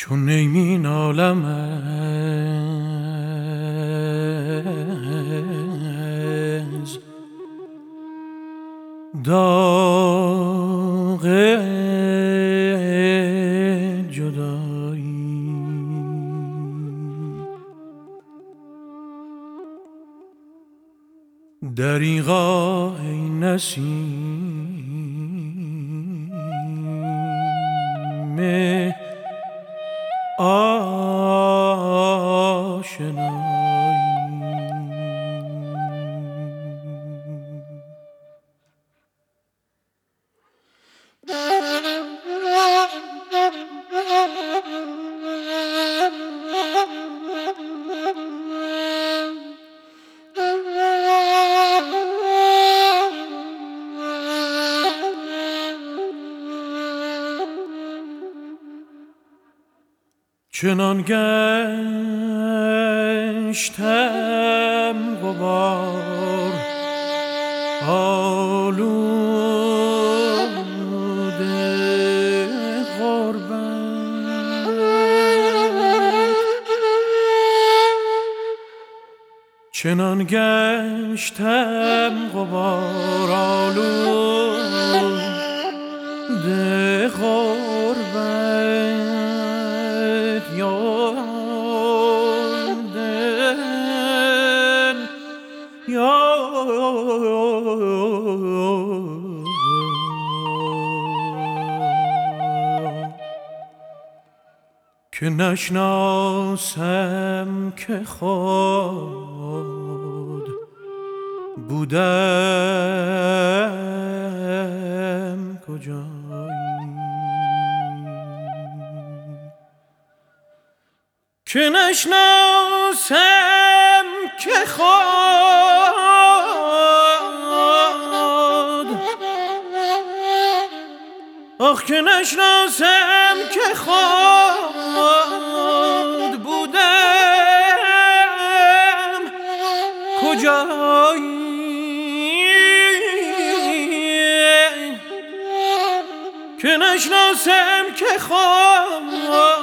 چون نیمین عالم از داغ جدایی دریغا ای نسیم آشنایی چنان گشتم غبار آلوده غربت چنان گشتم غبار آلوده غربت که نشناسم که خود بودم کجایی که نشناسم که خود آخ که نشناسم که خود بودم کجایی که نشناسم که خود